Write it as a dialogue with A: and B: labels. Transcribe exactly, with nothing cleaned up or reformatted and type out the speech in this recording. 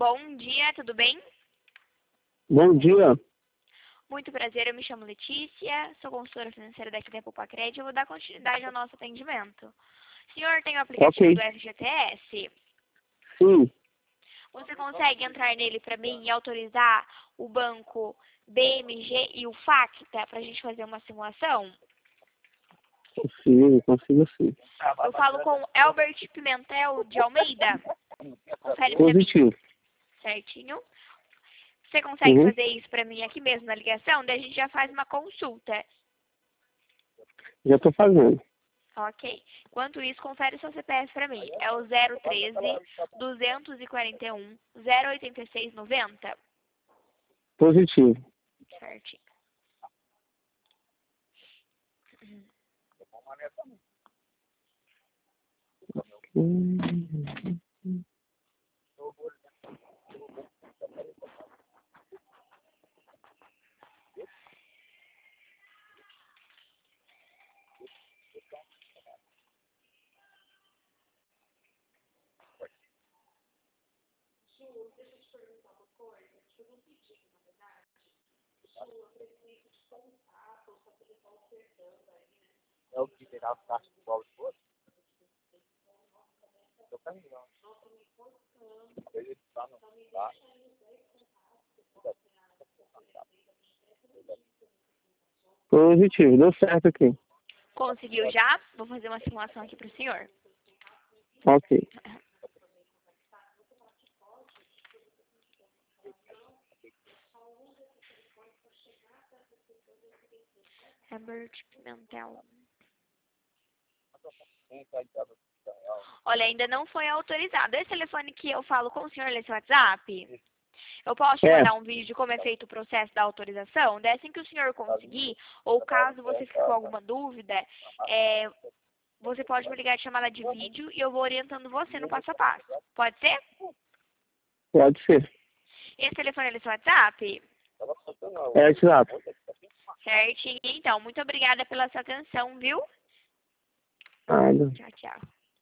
A: Bom dia, tudo bem?
B: Bom dia.
A: Muito prazer, eu me chamo Letícia, sou consultora financeira daqui da Pupacred e eu vou dar continuidade ao nosso atendimento. O senhor tem o aplicativo
B: Ok.
A: do F G T S?
B: Sim,
A: Você consegue entrar nele para mim e autorizar o banco B M G e o Facta para a gente fazer uma simulação?
B: consigo, consigo sim.
A: Eu falo com Elbert Pimentel de Almeida. Confere para mim,
B: Positivo.
A: certinho? Você consegue
B: Uhum.
A: fazer isso para mim aqui mesmo na ligação? Daí a gente já faz uma consulta.
B: Já estou fazendo.
A: Ok. Enquanto isso, confere seu C P F para mim. É o zero treze, duzentos e quarenta e um, zero oitenta e seis, noventa.
B: Positivo.
A: Certinho.
B: Hum.
C: É o que pegar as caixas de bola todas? Tô caminhando. Ele está no lá.
B: Positivo, deu certo aqui.
A: Conseguiu já? Vou fazer uma simulação aqui para o senhor.
B: Ok.
A: Herbert Pimentel.
C: Quem está em casa?
A: Olha, ainda não foi autorizado. Esse telefone que eu falo com o senhor nesse WhatsApp, eu posso te
B: É.
A: mandar um vídeo de como é feito o processo da autorização? Daí assim que o senhor conseguir, ou caso você fique com alguma dúvida, é, você pode me ligar de chamada de vídeo e eu vou orientando você no passo a passo. Pode ser?
B: Pode ser.
A: Esse telefone é nesse WhatsApp?
B: É WhatsApp.
A: Certinho. Então, muito obrigada pela sua atenção, viu?
B: Nada.
A: Tchau, tchau.